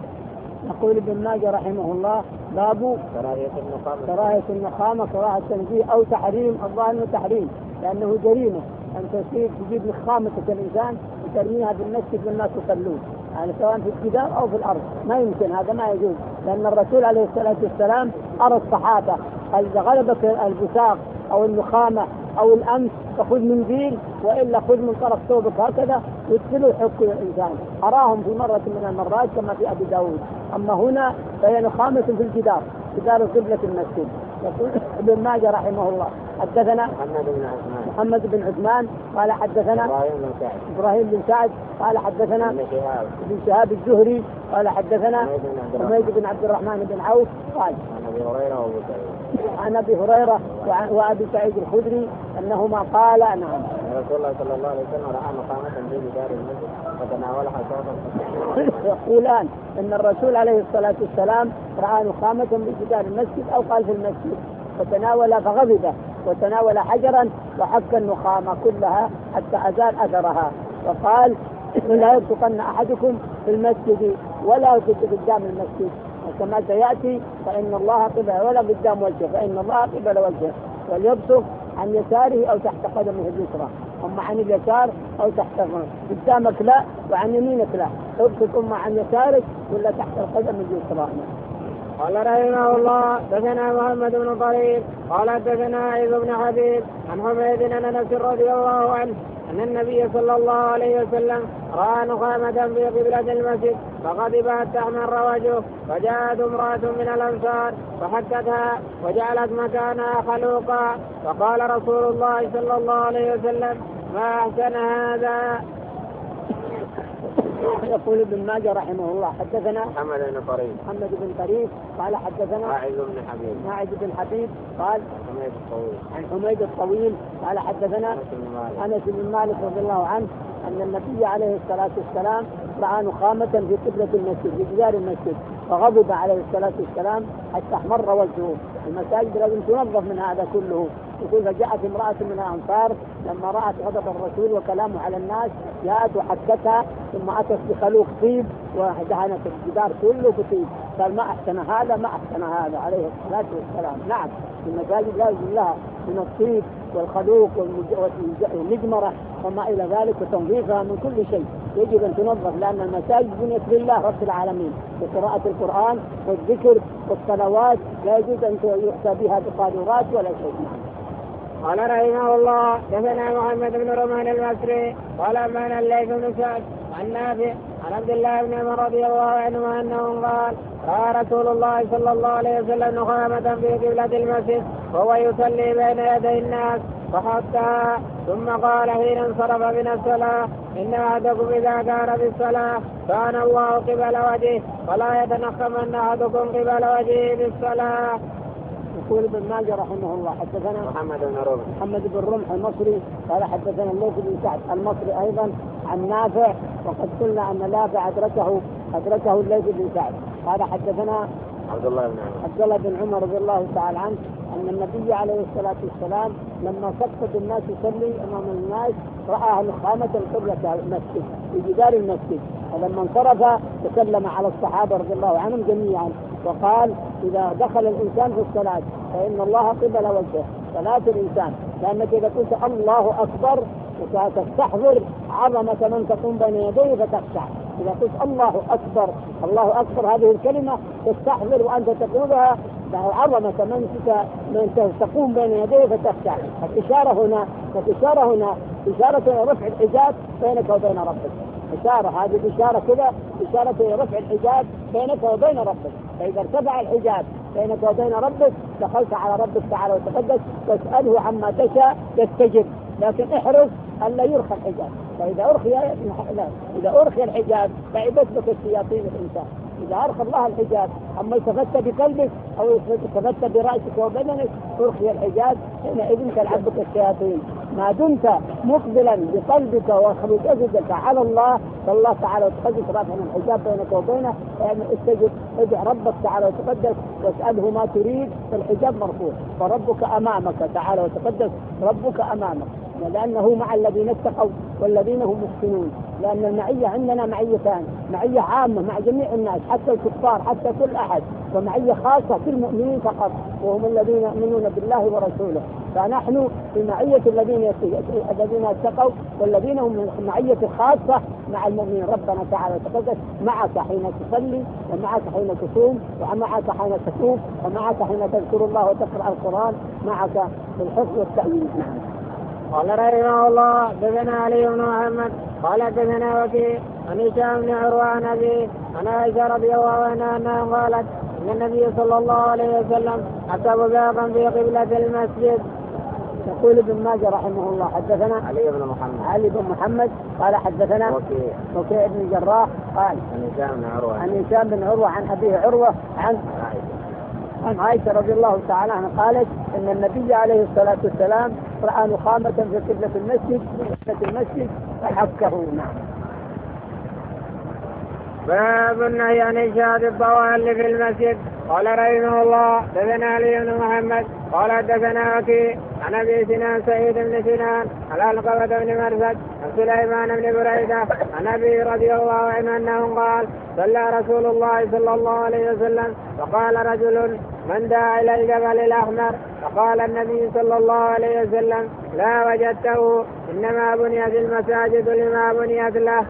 يقول ابن ماجه رحمه الله باب كراهية النخامة كراهية النخامة كراهة تنزيه أو تحريم، الظاهر انه تحريم لأنه جريمة أن تصير تجيب نخامة الإنسان وترميها بالمسجد والناس يصلون، يعني سواء في الجدار أو في الأرض ما يمكن، هذا ما يجوز، لأن الرسول عليه الصلاة والسلام أرى الصحابة إذا غلبك البساق أو النخامة أو الأمس فخذ منزيل وإلا خذ من طرف ثوبك هكذا وادخلوا حق الإنسان. أراهم في مرة من المرات كما في أبي داود. أما هنا فهي نخامة في الجدار جدار قبلة المسجد. يقول ابن ماجه رحمه الله حدثنا محمد بن عثمان محمد بن عثمان قال حدثنا إبراهيم بن سعد إبراهيم بن سعد قال حدثنا ابن شهاب ابن شهاب الزهري قال حدثنا حميد حميد بن عبد الرحمن بن عوف قال عن أبي هريرة وأبو سعيد عن أبي هريرة وأبي سعيد الخدري أنهما قال نعم رسول الله صلى الله عليه وسلم رأى نخامة في جدار المسجد فتناولها حساة. يقولان أن الرسول عليه الصلاة والسلام رأى نخامة في جدار المسجد أو قال في المسجد فتناول فغضب وتناول حجرا وحك النخامة كلها حتى أزال أثرها وقال لا يبصقن أحدكم في المسجد ولا قدام المسجد وكما سيأتي فإن الله قبل ولا قدام وجهه فإن الله قبل وجهه، وليبصق عن يساره أو تحت قدمه اليسرى، أما عن اليسار أو تحت قدامك لا وعن يمينك لا، ابصق أما عن يسارك ولا تحت القدم اليسرى. قال رحمه الله دثنا محمد بن طريق قال دثنا عيسى بن حبيب عن حميد بن انس رضي الله عنه ان النبي صلى الله عليه وسلم راى نخامة في قبلة المسجد فغضب حتى احمر وجهه فجاءت امرأة من الانصار فحكتها وجعلت مكانها خلوقا فقال رسول الله صلى الله عليه وسلم ما احسن هذا. يقول ابن ماجه رحمه الله حدثنا محمد بن طريق محمد بن طريق قال حدثنا ماعز بن حبيب ماعز بن حبيب قال حميد الطويل عن حميد الطويل قال حدثنا انس بن مالك رضي الله عنه ان النبي عليه الصلاه والسلام راى نخامه في قبلة المسجد في جدار المسجد فغضب عليه الصلاه والسلام حتى احمر وجهه. المساجد لازم تنظف من هذا كله. يقول فجاءت امرأة من الأنصار لما رأت غضب الرسول وكلامه على الناس جاءت وحكتها ثم أتت بخلوق طيب ودهنت الجدار كله بطيب. قال ما أحسن هذا ما أحسن هذا عليه الصلاة والسلام. نعم المساجد لازم لها من الطيب والخلوق والمجمرة وما إلى ذلك وتنظيفها من كل شيء يجب أن تنظف لأن المساجد بنيت لله رب العالمين بقراءة القرآن والذكر والصلوات لا يجوز أن يؤتى بها بقارورات ولا شيء. قال رحمه الله دثنا محمد بن رمان المصري قال أنبأنا الليث بن سعد عن نافع عن عبد الله بن عمر رضي الله عنهما أنه قال رأى رسول الله صلى الله عليه وسلم نخامة في قبلة المسجد وهو يصلي بين يدي الناس فحطها ثم قال حين انصرف من الصلاة إن أحدكم إذا كان في الصلاة كان الله قبل وجهه فلا يتنخمن أحدكم قبل وجهه في الصلاة. يقول ابن ماجه رحمه الله حدثنا محمد بن رمح محمد بن رمح المصري قال حدثنا الليث بن سعد المصري أيضا عن نافع وقد قلنا أن نافع أدركه أدركه الليث بن سعد قال حدثنا عبد الله بن عمر عبد الله بن عمر رضي الله تعالى عنه أن النبي عليه الصلاة والسلام لما سقط الناس يصلي أمام الناس رأى نخامة قبلة المسجد في جدار المسجد ولما انصرف تكلم على الصحابة رضي الله عنهم جميعا وقال إذا دخل الإنسان في الصلاة فإن الله قبل وجهه صلاة الإنسان لأنك إذا قلت الله أكبر وتستحضر عظمة من تقوم بين يديه فتخشع. إذا قلت الله أكبر الله أكبر هذه الكلمة تستحضر وأنت تقولها عظمة من تقوم بين يديه فتخشع. الإشارة هنا الإشارة هنا إشارة رفع الحجاب بينك وبين ربك. إشارة هذه إشارة كذا إشارة رفع الحجاب بينك وبين ربك. فإذا ارتفع الحجاب بينك وبين ربك دخلت على ربك تعالى وتقدس تسأله عما تشاء يستجب، لكن احرص ألا يرخى الحجاب. فإذا أرخي إذا أرخي الحجاب تعبت بك الشياطين الإنسان. إذا أرخى الله الحجاب أما التفت بقلبك أو التفت برأسك وبدنك أرخي الحجاب حينئذ تلعب بك الشياطين. ما دمت مقبلا بقلبك وجسدك على الله فالله تعالى وتقدس رافع الحجاب بينك وبينه، يعني استجب ادع ربك تعالى وتقدس واسأله ما تريد فالحجاب مرفوع. فربك أمامك تعالى وتقدس، ربك أمامك، لأنه مع الذين اتقوا والذين هم محسنون. لأن المعية عندنا معيتان، معية عامة مع جميع الناس حتى الكفار حتى كل أحد، ومعية خاصة في المؤمنين فقط وهم الذين يؤمنون بالله ورسوله. فنحن في معية الذين الذين اتقوا والذين هم معية خاصة مع المؤمنين. ربنا تعالى وتقدس معك حين تصلي ومعك حين تصوم ومعك حين تتوب ومعك حين تذكر الله وتقرأ القرآن، معك في الحفظ والتأويل. قال رحمه الله دثنا علي بن محمد قال دثنا وكيع عن هشام بن عروة عن أبيه عن عائشة رضي الله عنها أنها قالت إن النبي صلى الله عليه وسلم أتى بزاقا في قبلة المسجد. يقول ابن ماجه رحمه الله حدثنا علي بن محمد علي بن محمد قال حدثنا وكيع وكيع بن الجراح قال عن هشام بن عروة عن هشام بن عروة عن أبيه عروة عن عن عائشة رضي الله تعالى عنها قالت إن النبي عليه الصلاة والسلام رأى نخامة في قبلة المسجد في المسجد فحكه. نعم. باب النهي عن إشهاد الضوال في المسجد. قال رحمه الله دثنا علي بن محمد قال دثنا وكيع عن أبي سنان سعيد بن سنان على علقمة بن مرثد عن سليمان بن بريدة عن أبي رضي الله عنه أنه قال صلى رسول الله صلى الله عليه وسلم فقال رجل من دعا إلى الجبل الأحمر؟ فقال النبي صلى الله عليه وسلم لا وجدته، إنما بنيت المساجد لما بنيت له.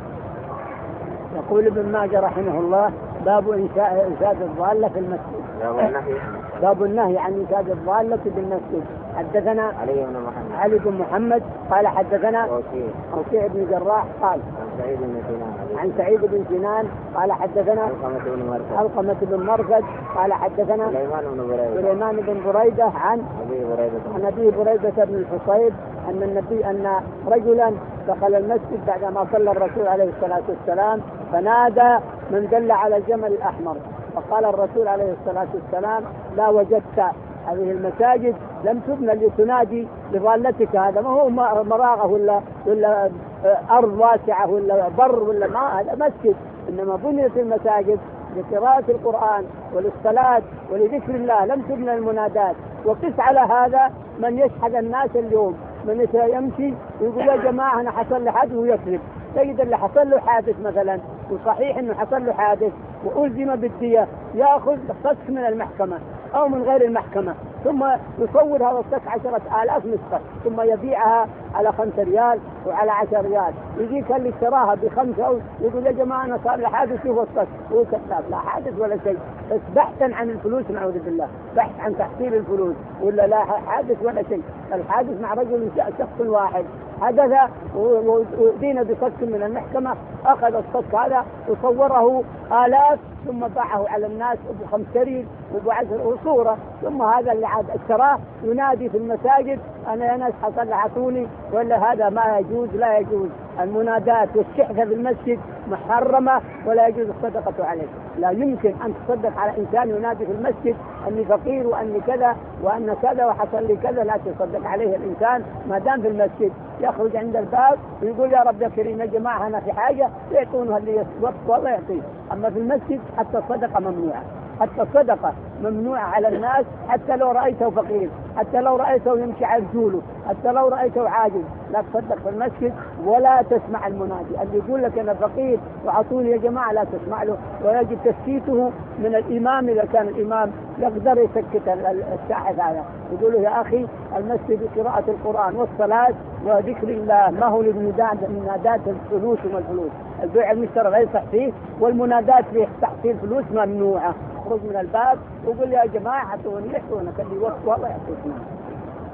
يقول ابن ماجه رحمه الله باب إنشاء إنشاد الضالة في المسجد. باب النهي باب النهي عن إنشاد الضالة في المسجد. حدثنا علي بن محمد علي بن محمد قال حدثنا وكيع وكيع بن جراح قال عن سعيد بن سنان عن سعيد بن سنان قال حدثنا علقمة بن مرثد علقمة بن مرثد قال حدثنا سليمان بن بريدة سليمان بن بريدة عن أبي بريدة عن أبي بريدة بن الحصيب أن النبي أن رجلا دخل المسجد بعدما صلى الرسول عليه الصلاة والسلام فنادى من دل على الجمل الأحمر، فقال الرسول عليه الصلاة والسلام لا وجدت. هذه المساجد لم تبنى لتنادي لضالتك، هذا ما هو مراغه ولا ولا أرض واسعة ولا بر ولا ما، هذا مسجد. إنما بنيت المساجد لقراءة القرآن وللصلاة ولذكر الله، لم تبنى المنادات. وقس على هذا من يشحذ الناس اليوم، من يمشي ويقول يا جماعة أنا حصل لي حادث ويكذب. تجد اللي حصل له حادث مثلا وصحيح انه حصل له حادث والزم بالدية ياخذ صك من المحكمة او من غير المحكمة، ثم يصور هذا الصك عشرة آلاف نسخة ثم يبيعها على خمسة ريال وعلى عشر ريال. يجيك اللي اشتراها بخمسة يقول يا جماعة أنا صار لي حادث شوف الصك، هو كذاب لا حادث ولا شيء، بس بحثا عن الفلوس نعوذ بالله، بحث عن تحصيل الفلوس ولا لا حادث ولا شيء. الحادث مع رجل شخص واحد حدث ودين بصك من المحكمة، أخذ الصك هذا وصوره آلاف ثم باعه على الناس أبو خمس ريال وأبو عشر صورة، ثم هذا اللي عاد اشتراه ينادي في المساجد أنا يا ناس حصل عطوني، ولا هذا ما يجوز. لا يجوز المنادات والشحذة في المسجد محرمة ولا يجوز الصدقة عليه. لا يمكن أن تصدق على إنسان ينادي في المسجد أني فقير وأني كذا وأن كذا وحصل لي كذا، لا تصدق عليه الإنسان ما دام في المسجد. يخرج عند الباب ويقول يا رب يا كريم يا جماعة أنا في حاجة يعطونه اللي يسوق والله يعطيه. أما في المسجد حتى الصدقة ممنوعة، حتى الصدقة ممنوعة على الناس، حتى لو رأيته فقير، حتى لو رأيته يمشي على رجوله، حتى لو رأيته عاجز لا تصدق في المسجد ولا تسمع المنادي. اللي يقول لك أنا فقير وعطوني يا جماعة لا تسمع له، ويجب تسكيته من الإمام إذا كان الإمام يقدر يسكت الشاحذ هذا، يقول له يا أخي المسجد قراءة القرآن والصلاة وذكر الله، ما هو للمنادات الفلوس وما الفلوس. البيع المشترى لا يصح فيه والمنادات فيه تحصيل فلوس ممنوعة. اخرج من الباب وقول يا جماعة اعطوني يحطونك اللي وقت والله يعطوني.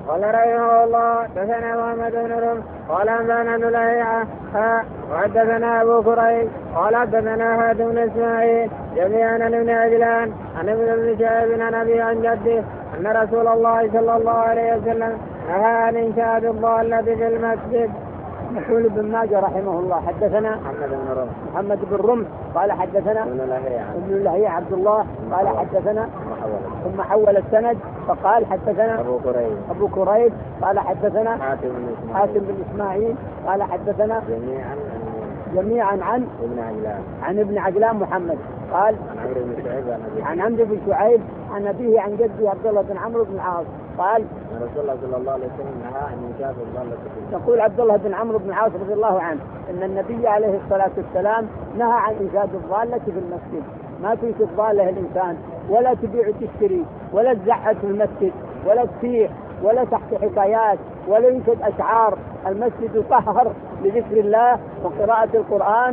قال رحمه الله حدثنا محمد بن رمح قال أنبأنا بن لهيعة وحدثنا أبو كريب قال حدثنا هاد بن إسماعيل جميعا عن ابن عجلان عن ابن شهاب عن أبي عن جده أن رسول الله صلى الله عليه وسلم نهى عن إنشاد الضالة في المسجد. يقول ابن ماجه رحمه الله حدثنا محمد بن رمح محمد بن رمح قال حدثنا ابن لهيعة ابن لهيعة عبد الله قال حدثنا ثم حول السند فقال حدثنا أبو كريب أبو كريب قال حدثنا حاتم بن إسماعيل حاتم بن إسماعيل قال حدثنا جميعا جميعا عن ابن عجلان عن ابن عجلان محمد قال عن عمرو بن شعيب عن عمرو بن شعيب عن أبيه عن جده عبد الله بن عمرو بن العاص قال أن رسول الله صلى الله عليه وسلم نهى عن إنشاد الضالة في المسجد. يقول عبد الله بن عمرو بن العاص رضي الله عنه أن النبي عليه الصلاة والسلام نهى عن إنشاد الضالة في المسجد. ما تنشد ضالة الإنسان ولا تبيع وتشتري ولا تزعج في المسجد ولا تصيح ولا تحكي حكايات ولا ينشد أشعار. المسجد يطهر لذكر الله وقراءة القرآن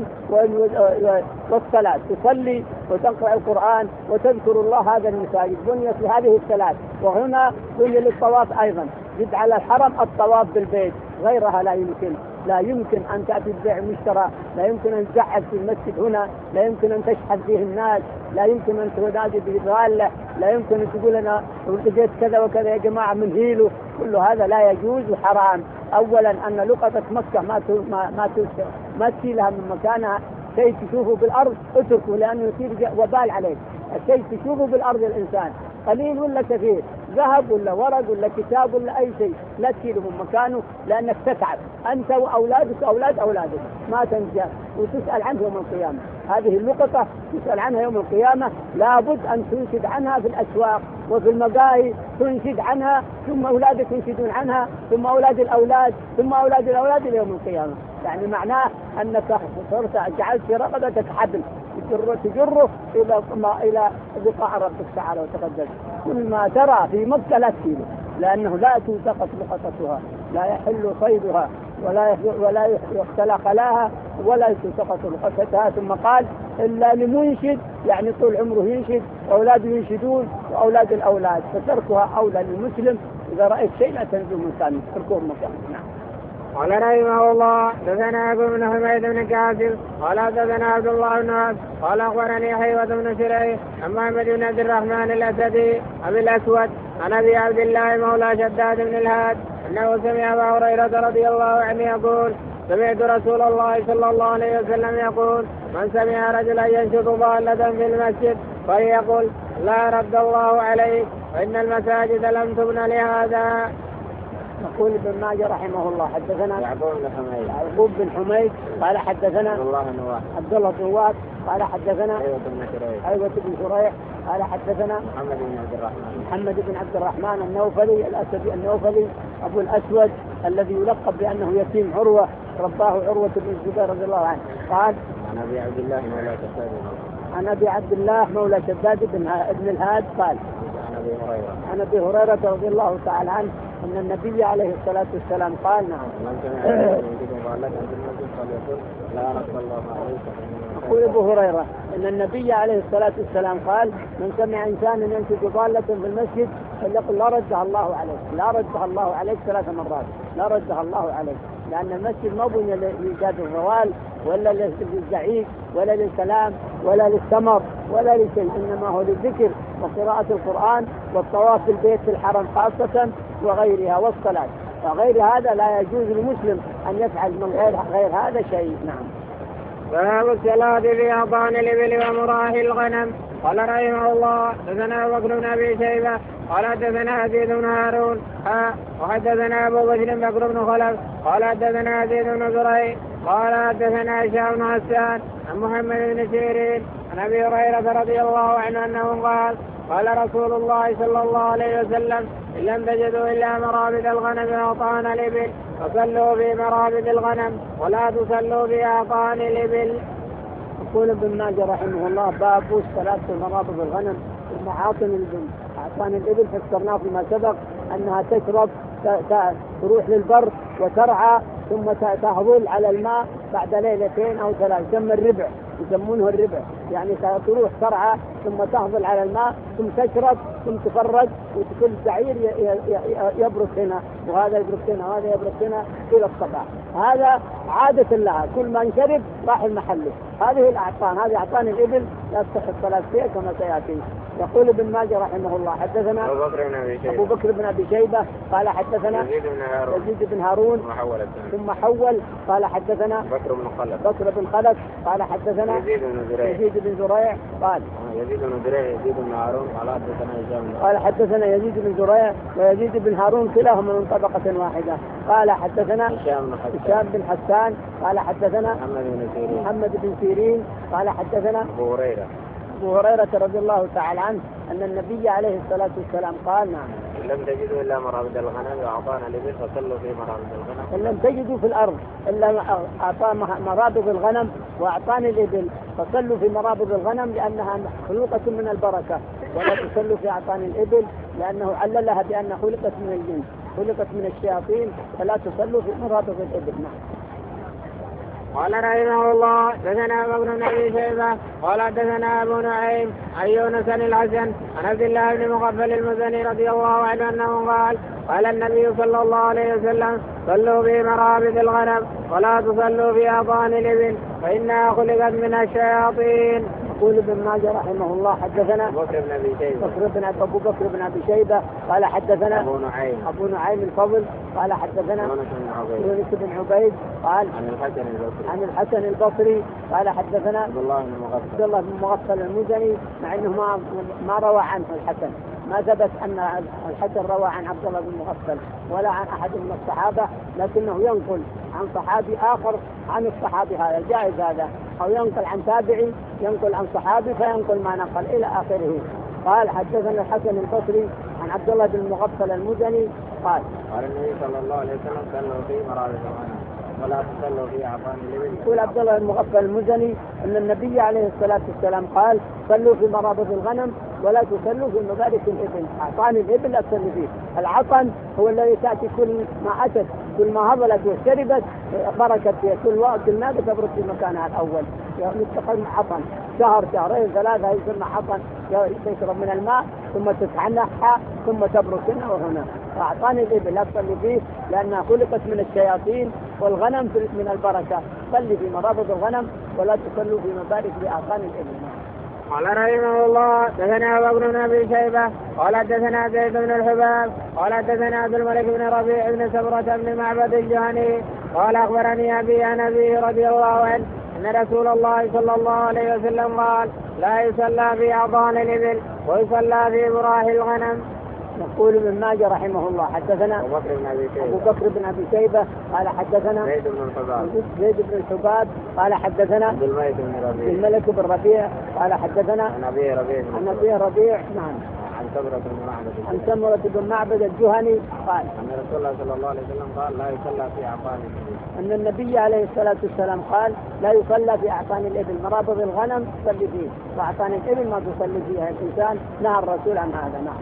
والصلاة، تصلي وتقرأ القرآن وتذكر الله. هذا المساجد بنيت لهذه الثلاث، وهنا بني للطواف أيضا. زد على الحرم الطواف بالبيت، غيرها لا يمكن. لا يمكن أن تأتي ببيع مشترى، لا يمكن أن تزعج في المسجد هنا، لا يمكن أن تشحذ فيه الناس، لا يمكن أن تنادي بضالة، لا يمكن أن تقول أنا لقيت كذا وكذا يا جماعة من هيلو. كل هذا لا يجوز وحرام. أولا أن لقطة مكة ما ما ما, ما تشيلها من مكانها. شيء تشوفه بالأرض اتركه لأنه يصير وبال عليك. الشيء تشوفه بالأرض الإنسان قليل ولا كثير، ذهب ولا ورق ولا كتاب ولا أي شيء، لا تشيله من مكانه لأنك تتعب أنت وأولادك أولاد أولادك ما تنجح وتسأل عنه يوم القيامة. هذه اللقطة تسأل عنها يوم القيامة. لابد أن تنشد عنها في الأسواق وفي المقاهي، تنشد عنها ثم أولادك ينشدون عنها ثم أولاد الأولاد ثم أولاد الأولاد إلى يوم القيامة. يعني معناه أنك صرت جعلت في رقبتك حبل تجره, تجره إلى إلى لقاء ربك تعالى وتقدس. كل ما ترى في مكة لا تشيله لأنه لا تلتقط لقطتها، لا يحل صيدها ولا ولا يختلى خلاها ولا تلتقط لقطتها. ثم قال إلا لمنشد، يعني طول عمره ينشد وأولاده ينشدون وأولاد الأولاد، فتركها أولى للمسلم. إذا رأيت شيء لا تنزل مكانه، تركه مكانه. نعم. قال رحمه الله حدثنا أبو بن حميد بن كاسب قال حدثنا عبد الله بن عبد قال أخبرني حيوة بن شريح عن محمد بن عبد الرحمن الأسدي أبي الأسود عن أبي عبد الله مولى شداد بن الهاد أنه سمع أبا هريرة رضي الله عنه يقول سمعت رسول الله صلى الله عليه وسلم يقول من سمع رجلا ينشد ضالة في المسجد فليقل لا رد الله عليك فإن المساجد لم تبن لهذا. يقول ابن ماجه رحمه الله حدثنا يعقوب بن حميد يعقوب بن حميد قال حدثنا عبد الله بن واحد عبد الله بن واحد قال حدثنا حيوة بن شريح حيوة بن شريح قال حدثنا محمد بن عبد الرحمن محمد بن عبد الرحمن النوفلي الأسدي النوفلي أبو الأسود الذي يلقب بأنه يتيم عروة رباه عروة بن الزبير رضي الله عنه. قال عن أبي عبد الله مولى شداد عن أبي عبد الله مولى شداد بن ابن الهاد قال عن أبي هريرة عن أبي هريرة رضي الله تعالى عنه أن النبي عليه الصلاة والسلام قال نعم يقول أبو هريرة أن النبي عليه الصلاة والسلام قال من سمع إنسانا ينشد ضالة في المسجد فليقل لا ردها الله عليك، لا ردها الله عليك ثلاث مرات، لا ردها الله عليك. لأن المسجد ما بني لإيجاد الروال ولا للزعيق ولا للكلام ولا للثمر ولا لشيء، إنما هو للذكر وقراءة القرآن والطواف في البيت في الحرم خاصة وغيرها والصلاة. وغير هذا لا يجوز للمسلم أن يفعل من غير, غير هذا شيء. نعم. باب الصلاة في أعطان الإبل ومراحي الغنم. قال رحمه الله حدثنا بكر بن أبي شيبة قال حدثنا يزيد بن هارون وحدثنا أبو بكر بكر بن خلف قال حدثنا يزيد بن زريع قال حدثنا هشام بن حسان عن محمد بن سيرين عن أبي هريرة رضي الله عنه أنه قال قال رسول الله صلى الله عليه وسلم إن لم تجدوا إلا مرابد الغنم وأعطان الإبل فصلوا في مرابد الغنم ولا تصلوا في أعطان الإبل. يقول ابن ماجه رحمه الله باب الصلاة في مرابض الغنم ومعاطن الإبل. أعطان الإبل فسرناه فيما سبق أنها تشرب تروح للبر وترعى ثم تهضل على الماء بعد ليلتين أو ثلاث، ثم الربع يسمونه الربع، يعني تروح ترعى ثم تهضل على الماء ثم تشرب ثم تفرج، وكل بعير يبرك هنا وهذا يبرك هنا وهذا يبرك هنا إلى الصباح. هذا عادة لها، كل ما شرب راح المحل. هذه الأعطان، هذه أعطان الإبل لا تصح الصلاة فيها كما سيأتي. يقول ابن ماجه رحمه الله حدثنا أبو بكر بن أبي شيبة قال حدثنا يزيد بن هارون ثم حول قال حدثنا بكر بن خلف بكر بن خلف قال حدثنا يزيد بن زريع يزيد بن زريع قال يزيد بن زريع يزيد بن هارون قال حدثنا هشام قال حدثنا يزيد بن زريع ويزيد بن هارون كلاهما من طبقة واحدة. قال حدثنا هشام بن حسان قال حدثنا محمد بن سيرين محمد بن سيرين قال حدثنا أبو هريرة أبو هريرة رضي الله تعالى عنه أن النبي عليه الصلاة والسلام قال نعم لم تجدوا إلا مرابد الغنم وأعطانا الإبل فصلوا في مرابد الغنم. إن لم تجدوا في الأرض إلا أعطى مرابض الغنم وأعطاني الإبل فصلوا في مرابض الغنم لأنها خلقة من البركة، ولا تصلوا في أعطاني الإبل لأنه عللها بأنها خلقت من الجن خلقت من الشياطين، فلا تصلوا في مرابض الإبل. نعم. قال رحمه الله دثنا بكر بن ابي شيبه قال دثنا ابو نعيم عن يونس الحسن عن عبد الله بن مغفل المزني رضي الله عنه انه قال قال النبي صلى الله عليه وسلم صلوا في مرابض الغنم ولا تصلوا في اعطان الابل فانها خلقت من الشياطين. يقول ابن ماجه رحمه الله حدثنا بكر بن ابي شيبه بكر بن ابو بكر بن ابي شيبه قال حدثنا ابو نعيم ابو نعيم الفضل قال حدثنا يونس بن عبيد قال عن الحسن البصري عن الحسن البصري قال حدثنا عبد الله بن مغفل عبد الله بن مغفل المزني، مع انه ما ما روى عنه الحسن، ما ثبت ان الحسن روى عن عبد الله بن مغفل ولا عن احد من الصحابه، لكنه ينقل عن صحابي اخر عن الصحابي هذا، جائز هذا، او ينقل عن تابعي ينقل عن صحابي فينقل ما نقل الى اخره. قال حدثنا الحسن البصري عن عبد الله بن مغفل المزني قال قال النبي صلى الله عليه وسلم صلوا في مرابض الغنم ولا تصلوا في اعطان الابل. يقول عبد الله بن مغفل المزني ان النبي عليه الصلاه والسلام قال صلوا في مرابض الغنم ولا تصلوا في مبارك الابل. اعطان الابل لا تصلوا فيه. العطن هو الذي تاتي كل ما اتت كل ما هضلت وشربت بركت فيها، كل وقت الناقه تبرك في مكانها الاول، يتخذ عطن شهر شهرين ثلاثه يصير عطن، تشرب من الماء ثم تتعنحها ثم تبرك هنا وهنا. فاعطان الابل لا تصلي فيه لانها خلقت من الشياطين والغنم من البركه. صلي في مرابض الغنم ولا تصلوا في مبارك لاعطان الابل. قال رحمه الله دثنا ابو بكر بن ابي شيبه قال دثنا زيد بن الحباب قال دثنا عبد الملك بن ربيع بن سبرة بن معبد الجهني قال اخبرني ابي عن ابي رضي الله عنه ان رسول الله صلى الله عليه وسلم قال لا يصلى في اعطان الابل ويصلى في براح الغنم. يقول ابن ماجه رحمه الله حدثنا ابو بكر بن ابي شيبه ابو بكر بن ابي شيبه قال حدثنا زيد بن الحباب زيد بن الحباب قال حدثنا عبد الملك بن ربيع الملك بن ربيع قال حدثنا عن ابي ربيع عن ابي ربيع نعم عن سمرة بن معبد عن سمرة بن معبد الجهني قال ان رسول الله صلى الله عليه وسلم قال لا يصلى في اعطان الابل. ان النبي عليه الصلاه والسلام قال لا يصلى في اعطان الابل، مرابض الغنم تصلي فيه، واعطان الابل ما تصلي فيها الانسان، نهى الرسول عن هذا. نعم.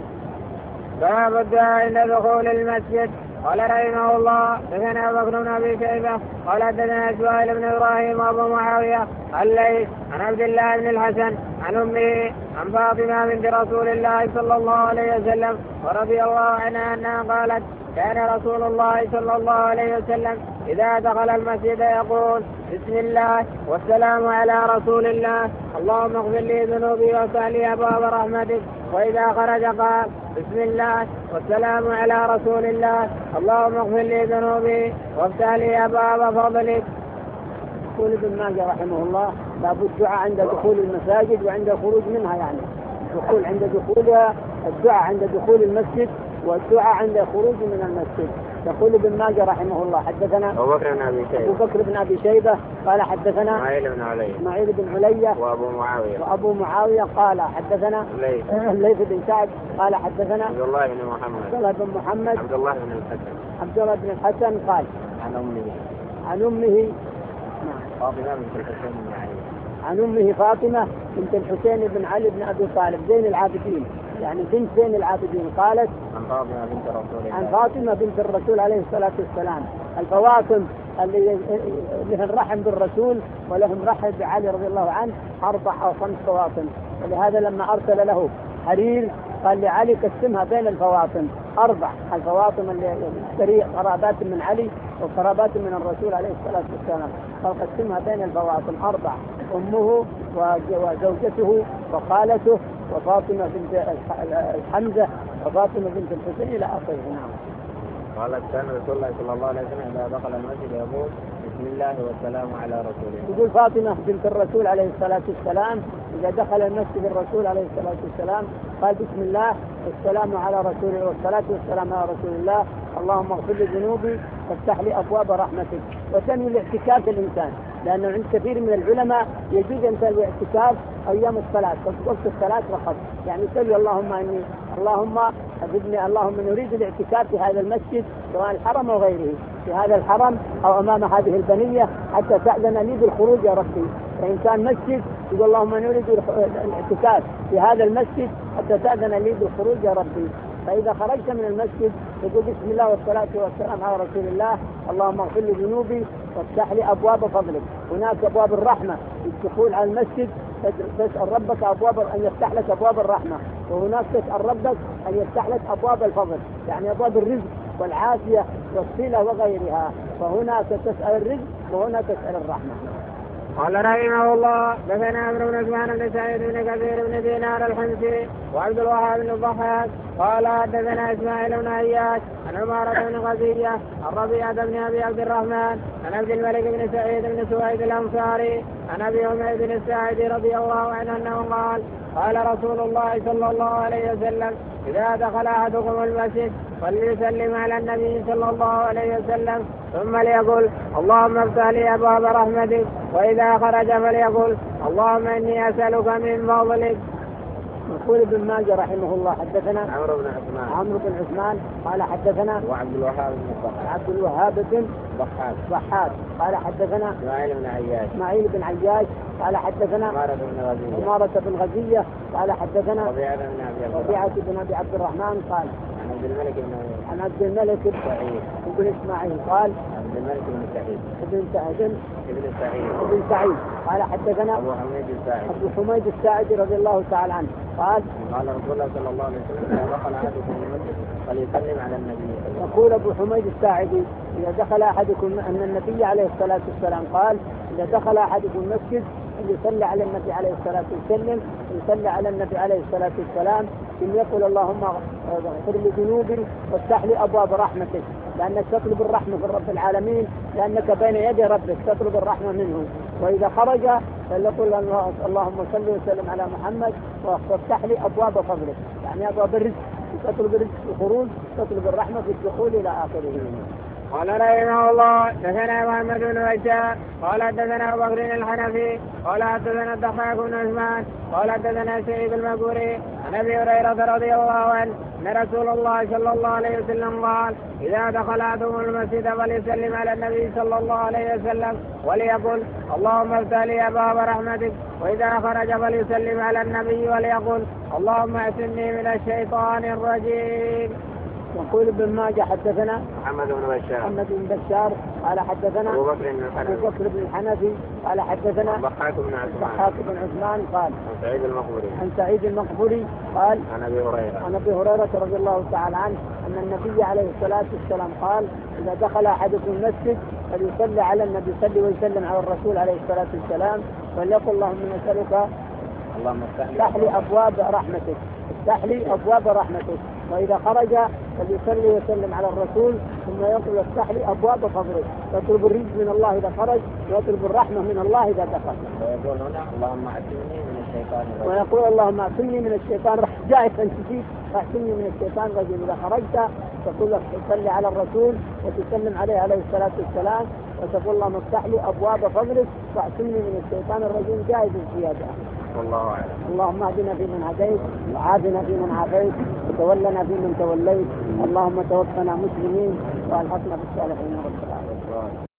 باب الدعاء عند دخول المسجد. قال رحمه الله دثنا ابو بكر بن ابي شيبه قال دثنا اسماعيل بن ابراهيم وابو معاويه عن ليث عن عبد الله بن الحسن عن امه عن فاطمه بنت رسول الله صلى الله عليه وسلم ورضي الله عنها انها قالت كان رسول الله صلى الله عليه وسلم اذا دخل المسجد يقول بسم الله والسلام على رسول الله اللهم اغفر لي ذنوبي وافتح لي ابواب رحمتك، واذا خرج قال بسم الله والسلام على رسول الله اللهم اغفر لي ذنوبي وافتح لي ابواب فضلك. يقول ابن ماجه رحمه الله باب الدعاء عند دخول المساجد وعند الخروج منها، يعني الدخول عند دخولها، الدعاء عند دخول المسجد والدعاء عند الخروج من المسجد. يقول ابن ماجه رحمه الله حدثنا ابو بكر بن ابي شيبه ابو بكر بن ابي شيبه قال حدثنا اسماعيل بن علي اسماعيل بن علي وابو معاويه وابو معاويه قال حدثنا ليث ليث بن سعد قال حدثنا عبد الله بن محمد عبد الله بن محمد عبد الله بن الحسن عبد الله بن الحسن قال عن امه عن امه فاطمه بنت الحسين بن علي عن امه فاطمه بنت الحسين بن علي بن ابي طالب زين العابدين، يعني بنت زين العابدين. قالت عن فاطمه بنت رسول الله عن فاطمه بنت الرسول عليه الصلاه والسلام. الفواطم اللي لهم رحم بالرسول ولهم رحم بعلي رضي الله عنه أربع أو خمس فواطم. ولهذا لما أرسل له حرير قال لعلي قسمها بين الفواطم أربع الفواطم اللي تشتري قرابات من علي وقرابات من الرسول عليه الصلاة والسلام، قال قسمها بين الفواطم أربع: أمه وزوجته وخالته وفاطمة بنت حمزة وفاطمة بنت الحسين إلى آخره. نعم. قالت كان رسول الله صلى الله عليه وسلم إذا دخل المسجد يقول بسم الله والسلام على رسول الله. يقول فاطمة بنت الرسول عليه الصلاة والسلام إذا دخل المسجد الرسول عليه الصلاة والسلام قال بسم الله والسلام على رسول الله والصلاة والسلام على رسول الله، اللهم اغفر لي ذنوبي وافتح لي أبواب رحمتك. وتنوي الاعتكاف الإنسان، لأنه عند كثير من العلماء يجوز أن تنوي الاعتكاف أيام الصلاة وقت الصلاة فقط، يعني تقول اللهم إني اللهم أجبني اللهم نريد الاعتكاف في هذا المسجد سواء الحرم أو غيره، في هذا الحرم أو أمام هذه البنية حتى تأذن لي بالخروج يا ربي. فإن كان مسجد يقول اللهم نريد الاعتكاف في هذا المسجد حتى تأذن لي بالخروج يا ربي. فإذا خرجت من المسجد تقول بسم الله والصلاة والسلام على رسول الله، اللهم اغفر لي ذنوبي وافتح لي أبواب فضلك. هناك أبواب الرحمة الدخول على المسجد تسأل ربك أبواب أن يفتح لك أبواب الرحمة، وهناك تسأل ربك أن يفتح لك أبواب الفضل، يعني أبواب الرزق والعافية والصلة وغيرها. فهناك تسأل الرزق وهنا تسأل الرحمة. قال رحمه الله دثنا عمرو بن عثمان بن سعيد بن كثير بن دينار الحمصي وعبد الوهاب بن الضحاك قال حدثنا اسماعيل بن عياش عن عمارة بن غزية عن ربيعة بن ابي عبد الرحمن عن عبد الملك بن سعيد بن سويد الانصاري عن ابي حميد الساعدي رضي الله عنه انه قال قال رسول الله صلى الله عليه وسلم اذا دخل احدكم المسجد فليسلم على النبي صلى الله عليه وسلم ثم ليقول اللهم افتح لي ابواب رحمتك، واذا خرج فليقول اللهم اني اسالك من فضلك. يقول ابن ماجه رحمه الله حدثنا عمرو بن عثمان عمرو بن عثمان قال حدثنا وعبد الوهاب بن الضحاك عبد الوهاب بن ضحاك ضحاك قال حدثنا اسماعيل بن عياش اسماعيل بن عياش قال حدثنا عمارة بن غزية عمارة بن غزية قال حدثنا ربيعة بن ابي ربيعة بن ابي عبد الرحمن قال عن عبد الملك بن عن عبد الملك بن سعيد بن اسماعيل قال عبد الملك بن سعيد ابن سعيد ابن سعيد ابن سعيد قال حدثنا ابو حميد الساعدي ابو حميد الساعدي رضي الله تعالى عنه قال قال رسول الله صلى الله عليه وسلم اذا دخل احدكم المسجد فليسلم على النبي. يقول ابو حميد الساعدي اذا دخل احدكم ان النبي عليه الصلاه والسلام قال اذا دخل احدكم المسجد يصلي على النبي عليه الصلاه والسلام يصلي على النبي عليه الصلاه والسلام ثم يقول اللهم اغفر لي ذنوبي وافتح لي ابواب رحمتك، لانك تطلب الرحمه من رب العالمين، لانك بين يدي ربك تطلب الرحمه منه. واذا خرج فليقول اللهم صل وسلم على محمد وافتح لي ابواب فضلك، يعني ابواب الرزق، تطلب الرزق في الخروج تطلب الرحمه في الدخول الى اخره. قال رحمه الله دثنا محمد بن بشار قال حدثنا ابو بكر الحنفي قال حدثنا الضحاك بن عثمان قال حدثنا سعيد المقبري عن ابي هريره رضي الله عنه ان رسول الله صلى الله عليه وسلم قال اذا دخل احدكم المسجد فليسلم على النبي صلى الله عليه وسلم وليقل اللهم افتح لي ابواب رحمتك، واذا خرج فليسلم على النبي وليقل اللهم اعصمني من الشيطان الرجيم. يقول ابن ماجه حدثنا محمد بن بشار محمد بن بشار قال حدثنا ابو بكر بن الحنفي ابو بكر بن الحنفي قال حدثنا الضحاك بن عثمان الضحاك بن عثمان قال عن سعيد المقبري عن سعيد المقبري قال عن ابي هريره عن ابي هريره رضي الله تعالى عنه ان النبي عليه الصلاه والسلام قال اذا دخل احدكم المسجد فليصلي على النبي صلى ويسلم على الرسول عليه الصلاه والسلام فليقل اللهم نسالك اللهم افتح لي ابواب رحمتك افتح لي ابواب رحمتك، واذا خرج فليصلي ويسلم على الرسول ثم يقول افتح لي ابواب فضلك، يطلب الرزق من الله اذا خرج ويطلب الرحمه من الله اذا دخل. ويقول هنا اللهم اعصمني من الشيطان الرجيم. ويقول اللهم اعصمني من الشيطان جائز ان تجيب اعصمني من الشيطان الرجيم. اذا خرجت تقول لك تصلي على الرسول وتسلم عليه عليه الصلاه والسلام وتقول اللهم افتح لي ابواب فضلك واعصمني من الشيطان الرجيم جائز الزياده. والله اعلم. اللهم اهدنا فيمن هديت وعافنا فيمن عافيت وتولنا فيمن توليت، اللهم توفنا مسلمين والحقنا بالصالحين رب العالمين.